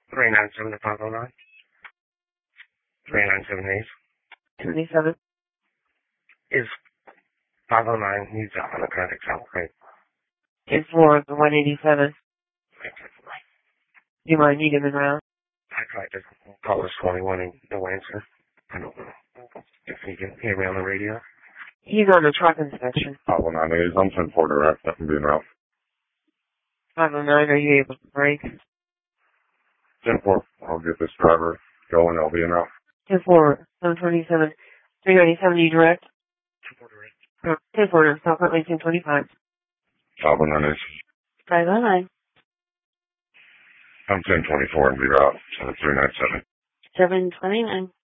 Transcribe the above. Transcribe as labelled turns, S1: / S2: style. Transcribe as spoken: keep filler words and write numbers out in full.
S1: three nine seven to five oh nine. three nine seven eight.
S2: twenty-seven.
S1: Is five oh nine needs out on the credit account, right?
S2: It's for the one eighty-seven. Do you mind meeting him around?
S1: I tried to call this twenty-one and no answer. I don't know if he can hear me on the radio.
S2: He's on the truck inspection.
S3: five oh nine is I'm ten four direct. That can be enough.
S2: five oh nine, are you able to break?
S3: ten four. I'll get this driver going. I'll be enough.
S2: ten four, seven twenty-seven, three ninety-seven, you direct?
S1: ten four direct.
S2: Uh, ten four, stop at nineteen twenty-five.
S3: five oh nine is.
S2: five oh nine.
S3: I'm ten twenty-four and be out. So three nine seven.
S2: seven twenty-nine.